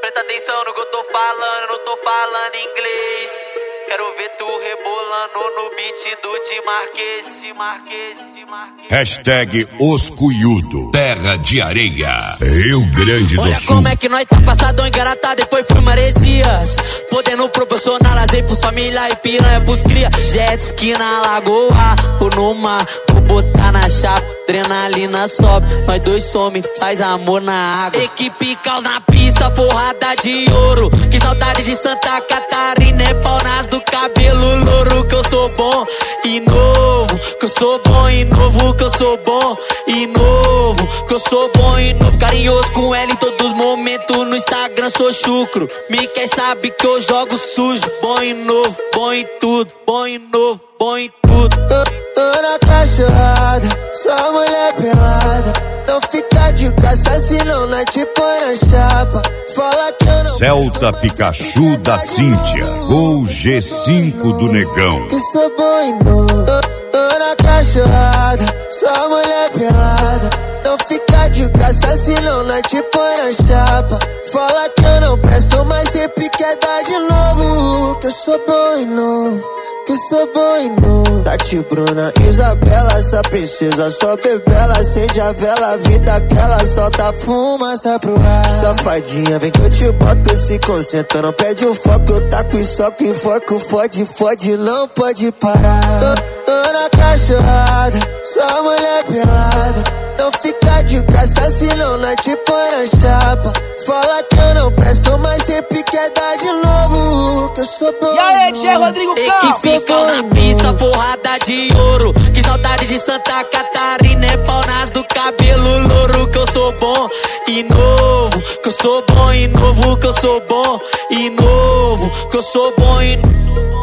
Presta atenção no que eu tô falando, não tô falando inglês. Quero ver tu rebolando no beat do Dmarques. Hashtag Oscuiudo, terra de areia, Rio Grande do Olha Sul. como é que nós tá passadão engaratado, depois fui maresias. Podendo proporcionar lazer pros família e piranha pros cria. Jet ski na lagoa ou no mar, vou botar na chapa, adrenalina sobe. Nós dois some, faz amor na água. Equipe caos na pista, forrada de ouro. Que saudade de Santa Catarina, é pau nas do cabelo louro. Que eu sou bom e novo, que eu sou bom e novo, que eu sou bom e novo, que eu sou bom e novo. Carinhoso com ela em todos os momentos, no Instagram sou chucro. Me quer sabe que eu jogo sujo, bom e novo, bom em tudo, bom e novo, bom em tudo. Tô na cachorrada, só mulher pelada. Não fica de graça, senão nós te põe na chapa. Fala que eu não... Celta Pikachu da Cíntia, Gol G5 do Negão. Que sou bom e novo. Tô na cachorrada, só mulher pelada. Não fica de graça, senão nós te põe na chapa. Fala que eu não presto, mas sempre quer dar de novo. Que eu sou bom e novo, que sou bom e novo. Tati, Bruna, Isabela, essa princesa só bebela. Acende a vela, vida aquela, solta fumaça pro ar. Safadinha, vem que eu te boto, se concentra, não perde o foco. Eu taco e soco, enfoco, fode, fode, não pode parar. Tô na cachorrada, só mulher pelada. Não fica de graça, senão nós te põe na chapa. Fala que eu não presto, mas sempre quer dar de novo. Que eu sou bom. E aí, Tchê Rodrigo Caos. Equipe caos na pista, forrada de ouro. Que saudade de Santa Catarina, é pau nas do cabelo louro. Que eu sou bom e novo, que eu sou bom e novo, que eu sou bom e novo, que eu sou bom e novo.